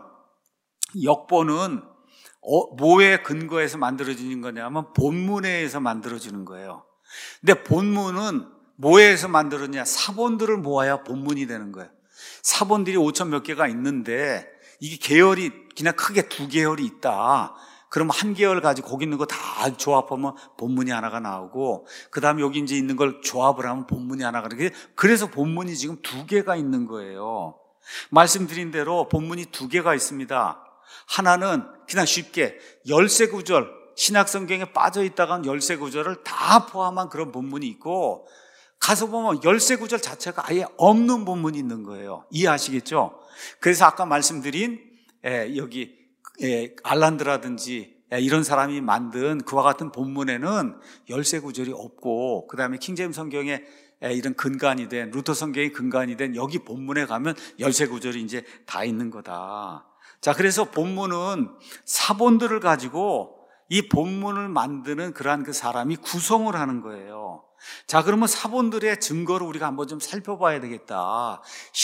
역본은 어, 뭐에 근거해서 만들어지는 거냐면 본문에 의해서 만들어지는 거예요. 근데 본문은 뭐에 의해서 만들었냐? 사본들을 모아야 본문이 되는 거예요. 사본들이 오천 몇 개가 있는데 이게 계열이 그냥 크게 두 계열이 있다. 그럼 한 계열 가지고 거기 있는 거 다 조합하면 본문이 하나가 나오고, 그 다음에 여기 이제 있는 걸 조합을 하면 본문이 하나가 나오고, 그래서 본문이 지금 두 개가 있는 거예요. 말씀드린 대로 본문이 두 개가 있습니다. 하나는 그냥 쉽게 열세 구절, 신약성경에 빠져 있다간 열세 구절을 다 포함한 그런 본문이 있고, 가서 보면 열세 구절 자체가 아예 없는 본문이 있는 거예요. 이해하시겠죠? 그래서 아까 말씀드린 에, 여기 에, 알란드라든지 에, 이런 사람이 만든 그와 같은 본문에는 열세 구절이 없고, 그 다음에 킹제임스 성경에 에, 이런 근간이 된, 루터 성경의 근간이 된 여기 본문에 가면 열세 구절이 이제 다 있는 거다. 자, 그래서 본문은 사본들을 가지고 이 본문을 만드는 그러한 그 사람이 구성을 하는 거예요. 자, 그러면 사본들의 증거를 우리가 한번 좀 살펴봐야 되겠다.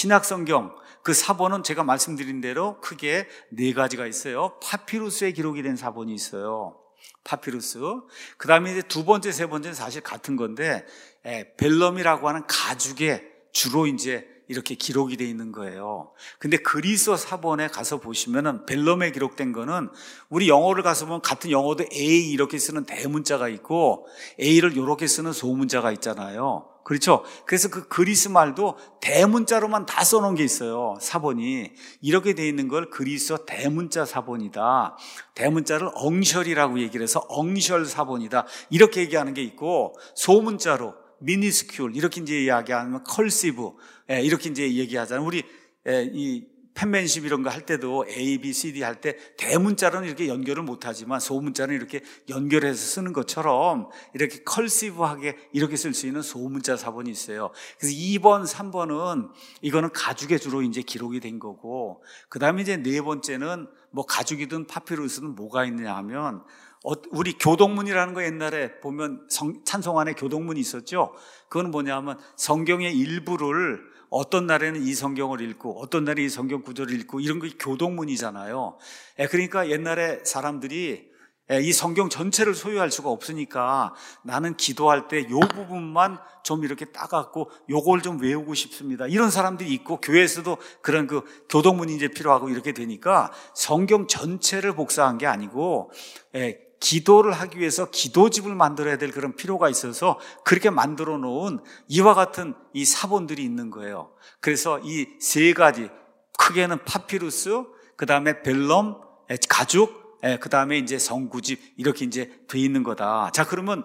신약성경, 그 사본은 제가 말씀드린 대로 크게 네 가지가 있어요. 파피루스에 기록이 된 사본이 있어요. 파피루스. 그 다음에 이제 두 번째, 세 번째는 사실 같은 건데, 에, 벨럼이라고 하는 가죽에 주로 이제 이렇게 기록이 되어 있는 거예요. 근데 그리스 사본에 가서 보시면은 벨럼에 기록된 거는, 우리 영어를 가서 보면 같은 영어도 A 이렇게 쓰는 대문자가 있고 A를 이렇게 쓰는 소문자가 있잖아요. 그렇죠? 그래서 그 그리스 말도 대문자로만 다 써놓은 게 있어요. 사본이 이렇게 되어 있는 걸 그리스 대문자 사본이다. 대문자를 엉셜이라고 얘기를 해서 엉셜 사본이다. 이렇게 얘기하는 게 있고, 소문자로 미니스큐얼 이렇게 이제 이야기하면 컬시브, 예, 이렇게 이제 얘기하잖아요. 우리 예, 이 펜맨십 이런 거 할 때도 A, B, C, D 할 때 대문자로는 이렇게 연결을 못하지만 소문자는 이렇게 연결해서 쓰는 것처럼 이렇게 컬시브하게 이렇게 쓸 수 있는 소문자 사본이 있어요. 그래서 이 번, 삼 번은 이거는 가죽에 주로 이제 기록이 된 거고, 그 다음에 이제 네 번째는 뭐 가죽이든 파피루스든 뭐가 있느냐 하면, 우리 교동문이라는 거 옛날에 보면 성, 찬송 안에 교동문이 있었죠. 그건 뭐냐면 성경의 일부를 어떤 날에는 이 성경을 읽고 어떤 날에 이 성경 구절을 읽고 이런 게 교동문이잖아요. 그러니까 옛날에 사람들이 이 성경 전체를 소유할 수가 없으니까 나는 기도할 때 이 부분만 좀 이렇게 따갖고 요걸 좀 외우고 싶습니다. 이런 사람들이 있고, 교회에서도 그런 그 교동문이 이제 필요하고 이렇게 되니까 성경 전체를 복사한 게 아니고, 예, 기도를 하기 위해서 기도집을 만들어야 될 그런 필요가 있어서 그렇게 만들어 놓은 이와 같은 이 사본들이 있는 거예요. 그래서 이 세 가지, 크게는 파피루스, 그 다음에 벨럼, 가죽, 그 다음에 이제 성구집, 이렇게 이제 돼 있는 거다. 자, 그러면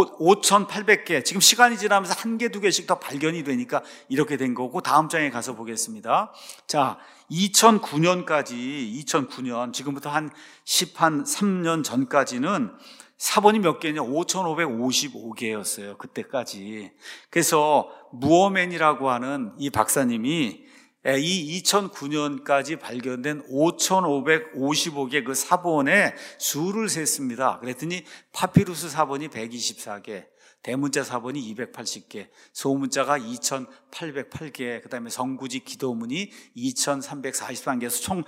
오천팔백 개, 지금 시간이 지나면서 한 개, 두 개씩 더 발견이 되니까 이렇게 된 거고, 다음 장에 가서 보겠습니다. 자, 이천구 년까지, 이천구 년, 지금부터 한 십삼 년 전까지는 사본이 몇 개냐? 오천오백오십오 개였어요. 그때까지. 그래서 무어맨이라고 하는 이 박사님이 이 이천구 년까지 발견된 오천오백오십오 개 그 사본의 수를 셌습니다. 그랬더니 파피루스 사본이 백이십사 개, 대문자 사본이 이백팔십 개, 소문자가 이천팔백팔 개, 그 다음에 성구집 기도문이 이천삼백사십삼 개에서 총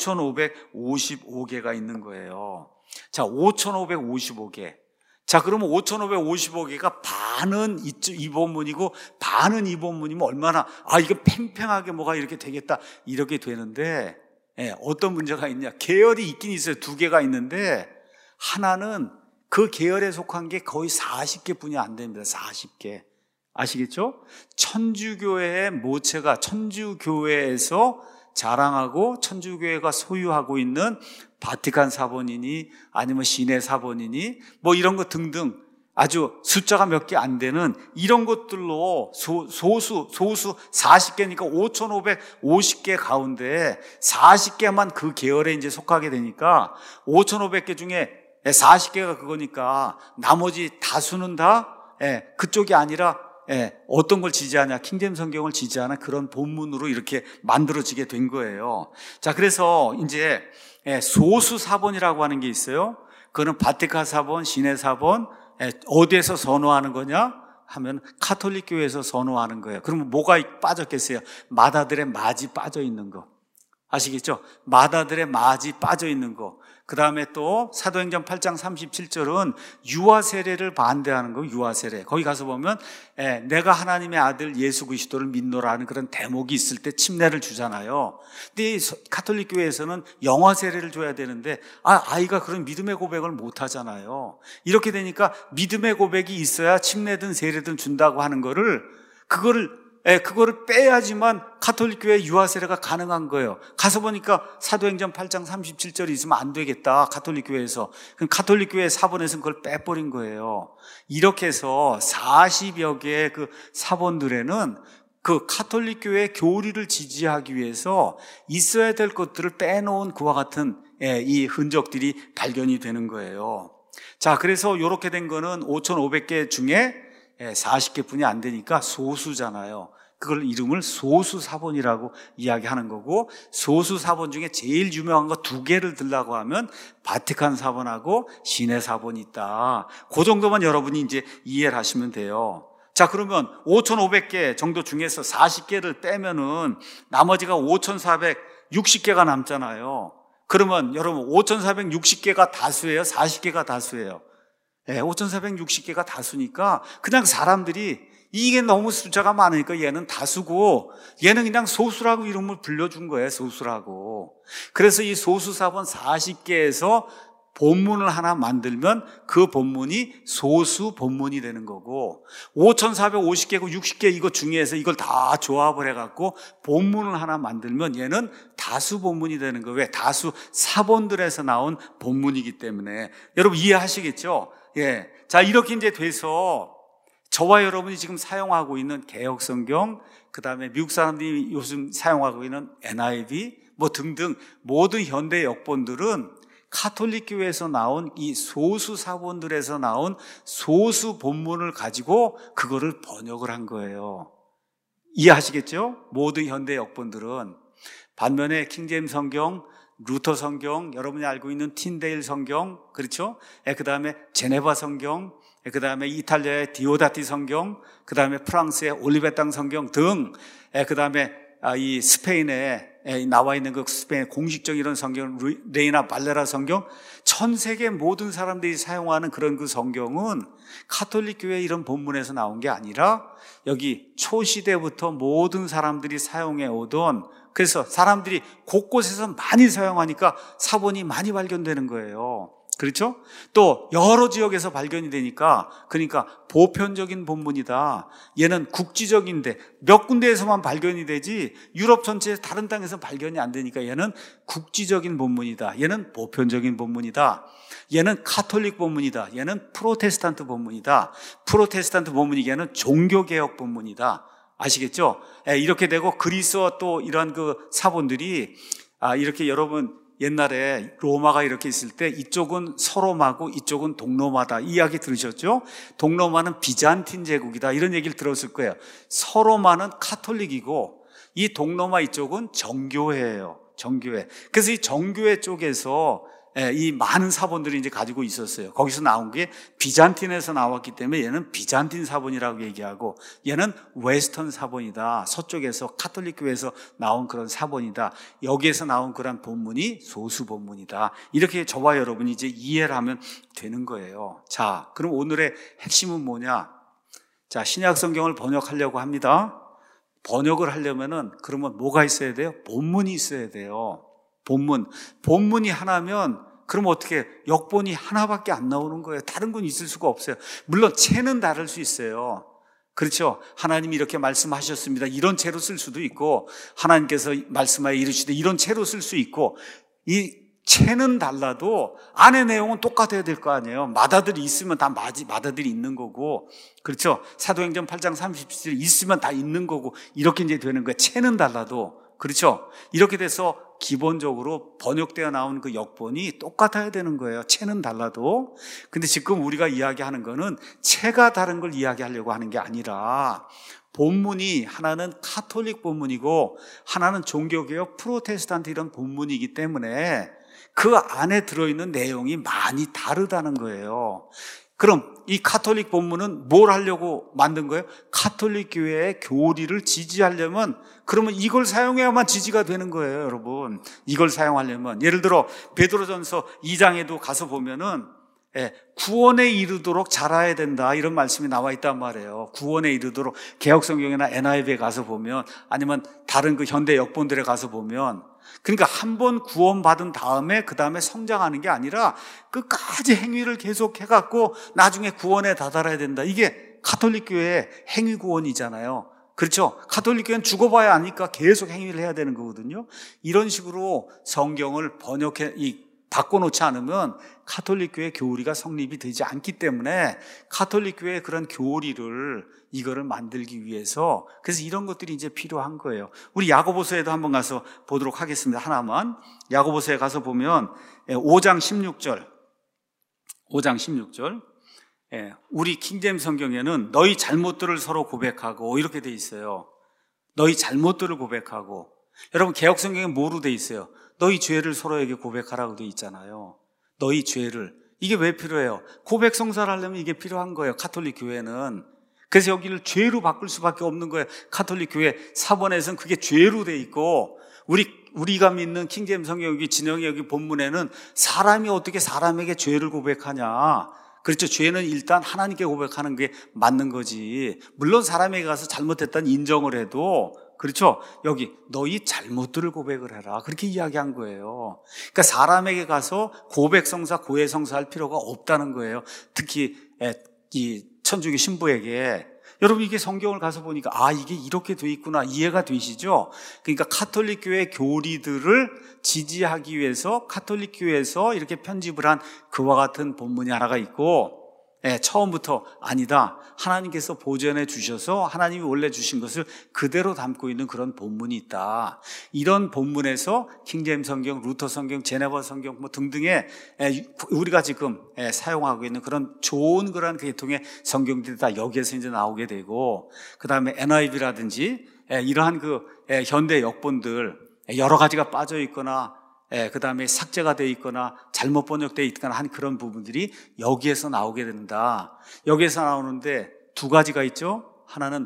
오천오백오십오 개가 있는 거예요. 자, 오천오백오십오 개. 자, 그러면 오천오백오십오 개가 반은 이 본문이고 반은 이 본문이면 얼마나, 아, 이거 팽팽하게 뭐가 이렇게 되겠다, 이렇게 되는데, 예, 어떤 문제가 있냐? 계열이 있긴 있어요. 두 개가 있는데, 하나는 그 계열에 속한 게 거의 사십 개뿐이 안 됩니다. 사십 개. 아시겠죠? 천주교회의 모체가, 천주교회에서 자랑하고 천주교회가 소유하고 있는 바티칸 사본이니 아니면 시내 사본이니 뭐 이런 것 등등 아주 숫자가 몇 개 안 되는 이런 것들로 소, 소수 소수 사십 개니까 오천오백오십 개 가운데 사십 개만 그 계열에 이제 속하게 되니까 오천오백 개 중에 사십 개가 그거니까 나머지 다수는 다 예, 그쪽이 아니라 예, 어떤 걸 지지하냐, 킹제임스 성경을 지지하는 그런 본문으로 이렇게 만들어지게 된 거예요. 자, 그래서 이제 예, 소수 사본이라고 하는 게 있어요. 그거는 바티칸 사본, 시내 사본, 예, 어디에서 선호하는 거냐 하면 카톨릭 교회에서 선호하는 거예요. 그러면 뭐가 빠졌겠어요? 마다들의 마지 빠져 있는 거. 아시겠죠? 마다들의 마지 빠져 있는 거. 그 다음에 또 사도행전 팔 장 삼십칠 절은 유아 세례를 반대하는 거, 유아 세례. 거기 가서 보면 예, 내가 하나님의 아들 예수 그리스도를 믿노라는 그런 대목이 있을 때 침례를 주잖아요. 근데 이 가톨릭 교회에서는 영아 세례를 줘야 되는데 아, 아이가 그런 믿음의 고백을 못 하잖아요. 이렇게 되니까 믿음의 고백이 있어야 침례든 세례든 준다고 하는 거를 그거를 예, 그거를 빼야지만 가톨릭 교회 유아 세례가 가능한 거예요. 가서 보니까 사도행전 팔 장 삼십칠 절이 있으면 안 되겠다. 가톨릭 교회에서. 그럼 가톨릭 교회 사본에서는 그걸 빼버린 거예요. 이렇게 해서 사십여 개의 그 사본들에는 그 가톨릭 교회의 교리를 지지하기 위해서 있어야 될 것들을 빼놓은 그와 같은 예, 이 흔적들이 발견이 되는 거예요. 자, 그래서 이렇게 된 거는 오천오백 개 중에 사십 개뿐이 안 되니까 소수잖아요. 그걸 이름을 소수사본이라고 이야기하는 거고, 소수사본 중에 제일 유명한 거 두 개를 들라고 하면 바티칸 사본하고 시내 사본이 있다. 그 정도만 여러분이 이제 이해를 하시면 돼요. 자, 그러면 오천오백 개 정도 중에서 사십 개를 빼면은 나머지가 오천사백육십 개가 남잖아요. 그러면 여러분 오천사백육십 개가 다수예요? 사십 개가 다수예요? 네, 오천사백육십 개가 다수니까 그냥 사람들이 이게 너무 숫자가 많으니까 얘는 다수고 얘는 그냥 소수라고 이름을 불려준 거예요. 소수라고. 그래서 이 소수사본 사십 개에서 본문을 하나 만들면 그 본문이 소수 본문이 되는 거고, 오천사백오십 개고 육십 개 이거 중에서 이걸 다 조합을 해갖고 본문을 하나 만들면 얘는 다수 본문이 되는 거예요. 왜? 다수 사본들에서 나온 본문이기 때문에. 여러분 이해하시겠죠? 예. 자, 이렇게 이제 돼서 저와 여러분이 지금 사용하고 있는 개혁성경, 그 다음에 미국 사람들이 요즘 사용하고 있는 엔 아이 브이 뭐 등등 모든 현대 역본들은 가톨릭 교회에서 나온 이 소수 사본들에서 나온 소수 본문을 가지고 그거를 번역을 한 거예요. 이해하시겠죠? 모든 현대 역본들은. 반면에 킹제임스 성경, 루터 성경, 여러분이 알고 있는 틴데일 성경, 그렇죠? 그 다음에 제네바 성경, 그 다음에 이탈리아의 디오다티 성경, 그 다음에 프랑스의 올리베땅 성경 등, 그 다음에 이 스페인에 나와 있는 그 스페인 공식적인 이런 성경, 레이나 발레라 성경, 전 세계 모든 사람들이 사용하는 그런 그 성경은 가톨릭 교회 이런 본문에서 나온 게 아니라 여기 초시대부터 모든 사람들이 사용해 오던, 그래서 사람들이 곳곳에서 많이 사용하니까 사본이 많이 발견되는 거예요. 그렇죠? 또 여러 지역에서 발견이 되니까, 그러니까 보편적인 본문이다. 얘는 국지적인데 몇 군데에서만 발견이 되지 유럽 전체에 다른 땅에서 발견이 안 되니까 얘는 국지적인 본문이다. 얘는 보편적인 본문이다. 얘는 가톨릭 본문이다. 얘는 프로테스탄트 본문이다. 프로테스탄트 본문이 얘는 종교개혁 본문이다. 아시겠죠? 이렇게 되고, 그리스어 또 이런 그 사본들이 아 이렇게 여러분 옛날에 로마가 이렇게 있을 때 이쪽은 서로마고 이쪽은 동로마다 이야기 들으셨죠? 동로마는 비잔틴 제국이다 이런 얘기를 들었을 거예요. 서로마는 카톨릭이고 이 동로마 이쪽은 정교회예요. 정교회. 그래서 이 정교회 쪽에서 이 많은 사본들이 이제 가지고 있었어요. 거기서 나온 게 비잔틴에서 나왔기 때문에 얘는 비잔틴 사본이라고 얘기하고, 얘는 웨스턴 사본이다. 서쪽에서 카톨릭 교회에서 나온 그런 사본이다. 여기에서 나온 그런 본문이 소수 본문이다. 이렇게 저와 여러분이 이제 이해를 하면 되는 거예요. 자, 그럼 오늘의 핵심은 뭐냐? 자, 신약 성경을 번역하려고 합니다. 번역을 하려면은 그러면 뭐가 있어야 돼요? 본문이 있어야 돼요. 본문. 본문이 하나면 그럼 어떻게, 역본이 하나밖에 안 나오는 거예요. 다른 건 있을 수가 없어요. 물론 채는 다를 수 있어요. 그렇죠? 하나님이 이렇게 말씀하셨습니다. 이런 채로 쓸 수도 있고, 하나님께서 말씀하여 이르시되 이런 채로 쓸 수 있고, 이 채는 달라도 안의 내용은 똑같아야 될 거 아니에요. 마다들이 있으면 다 마다들이 있는 거고, 그렇죠? 사도행전 팔 장 삼십칠 절 있으면 다 있는 거고, 이렇게 이제 되는 거예요. 채는 달라도. 그렇죠? 이렇게 돼서 기본적으로 번역되어 나오는 그 역본이 똑같아야 되는 거예요. 채는 달라도. 근데 지금 우리가 이야기하는 거는 채가 다른 걸 이야기하려고 하는 게 아니라, 본문이 하나는 카톨릭 본문이고 하나는 종교개혁 프로테스탄트 이런 본문이기 때문에 그 안에 들어있는 내용이 많이 다르다는 거예요. 그럼 이 카톨릭 본문은 뭘 하려고 만든 거예요? 카톨릭 교회의 교리를 지지하려면 그러면 이걸 사용해야만 지지가 되는 거예요, 여러분. 이걸 사용하려면 예를 들어 베드로전서 이 장에도 가서 보면은 예, 구원에 이르도록 자라야 된다 이런 말씀이 나와 있단 말이에요. 구원에 이르도록 개역성경이나 엔아이브이에 가서 보면 아니면 다른 그 현대 역본들에 가서 보면 그러니까 한 번 구원받은 다음에 그 다음에 성장하는 게 아니라 끝까지 행위를 계속 해갖고 나중에 구원에 다다라야 된다. 이게 가톨릭 교회의 행위 구원이잖아요. 그렇죠? 가톨릭 교회는 죽어봐야 아니까 계속 행위를 해야 되는 거거든요. 이런 식으로 성경을 번역해 이 바꿔놓지 않으면 가톨릭 교회 교리가 성립이 되지 않기 때문에 가톨릭 교회의 그런 교리를 이거를 만들기 위해서 그래서 이런 것들이 이제 필요한 거예요. 우리 야고보서에도 한번 가서 보도록 하겠습니다. 하나만. 야고보서에 가서 보면 오 장 십육 절 오 장 십육 절 우리 킹제임스 성경에는 너희 잘못들을 서로 고백하고 이렇게 돼 있어요. 너희 잘못들을 고백하고. 여러분 개역 성경에 뭐로 돼 있어요? 너희 죄를 서로에게 고백하라고 돼 있잖아요. 너희 죄를. 이게 왜 필요해요? 고백 성사를 하려면 이게 필요한 거예요. 가톨릭 교회는. 그래서 여기를 죄로 바꿀 수밖에 없는 거예요. 가톨릭 교회 사본에서는 그게 죄로 돼 있고 우리 우리가 믿는 킹제임스 성경 여기 진영이 여기 본문에는 사람이 어떻게 사람에게 죄를 고백하냐. 그렇죠. 죄는 일단 하나님께 고백하는 게 맞는 거지. 물론 사람에게 가서 잘못했다는 인정을 해도 그렇죠. 여기 너희 잘못들을 고백을 해라. 그렇게 이야기한 거예요. 그러니까 사람에게 가서 고백성사, 고해성사할 필요가 없다는 거예요. 특히 이 천주교 신부에게. 여러분 이게 성경을 가서 보니까 아 이게 이렇게 돼 있구나 이해가 되시죠? 그러니까 가톨릭 교회 교리들을 지지하기 위해서 가톨릭 교회에서 이렇게 편집을 한 그와 같은 본문이 하나가 있고 예, 처음부터 아니다. 하나님께서 보존해 주셔서 하나님이 원래 주신 것을 그대로 담고 있는 그런 본문이 있다. 이런 본문에서 킹제임스 성경, 루터 성경, 제네바 성경 뭐 등등의 예, 우리가 지금 예, 사용하고 있는 그런 좋은 그런 계통의 성경들이 다 여기에서 이제 나오게 되고 그 다음에 엔아이브이라든지 예, 이러한 그 예, 현대 역본들 여러 가지가 빠져 있거나 예, 그 다음에 삭제가 되어 있거나 잘못 번역되어 있거나 한 그런 부분들이 여기에서 나오게 된다. 여기에서 나오는데 두 가지가 있죠. 하나는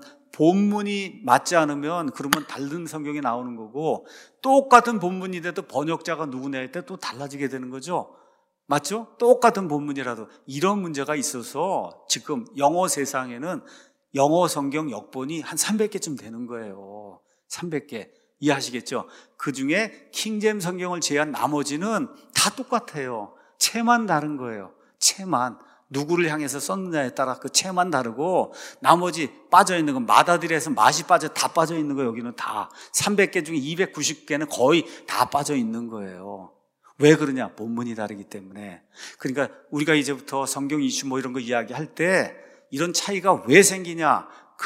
본문이 맞지 않으면 그러면 다른 성경이 나오는 거고 똑같은 본문인데도 번역자가 누구냐 할 때 또 달라지게 되는 거죠. 맞죠? 똑같은 본문이라도 이런 문제가 있어서 지금 영어 세상에는 영어 성경 역본이 한 삼백 개쯤 되는 거예요. 삼백 개. 이해하시겠죠? 그 중에 킹제임스 성경을 제외한 나머지는 다 똑같아요. 채만 다른 거예요. 채만. 누구를 향해서 썼느냐에 따라 그 채만 다르고 나머지 빠져있는 건 마다들에서 맛이 빠져 다 빠져있는 거예요. 여기는 다. 삼백 개 중에 이백구십 개는 거의 다 빠져있는 거예요. 왜 그러냐? 본문이 다르기 때문에. 그러니까 우리가 이제부터 성경 이슈 뭐 이런 거 이야기할 때 이런 차이가 왜 생기냐?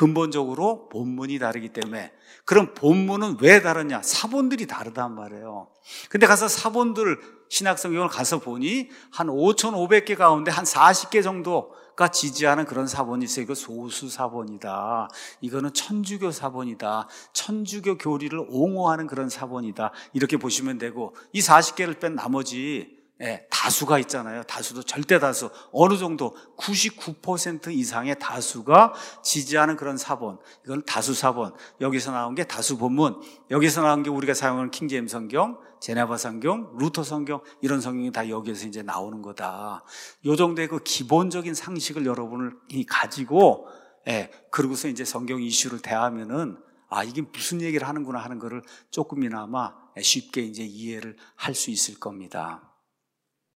근본적으로 본문이 다르기 때문에. 그럼 본문은 왜 다르냐? 사본들이 다르단 말이에요. 근데 가서 사본들 신약성경을 가서 보니 한 오천오백 개 가운데 한 사십 개 정도가 지지하는 그런 사본이 있어요. 이거 소수 사본이다. 이거는 천주교 사본이다. 천주교 교리를 옹호하는 그런 사본이다. 이렇게 보시면 되고 이 사십 개를 뺀 나머지 예, 다수가 있잖아요. 다수도 절대 다수 어느 정도 구십구 퍼센트 이상의 다수가 지지하는 그런 사본. 이건 다수 사본. 여기서 나온 게 다수 본문. 여기서 나온 게 우리가 사용하는 킹제임스 성경, 제네바 성경, 루터 성경 이런 성경이 다 여기에서 이제 나오는 거다. 요 정도의 그 기본적인 상식을 여러분이 가지고 예, 그러고서 이제 성경 이슈를 대하면은 아 이게 무슨 얘기를 하는구나 하는 거를 조금이나마 쉽게 이제 이해를 할 수 있을 겁니다.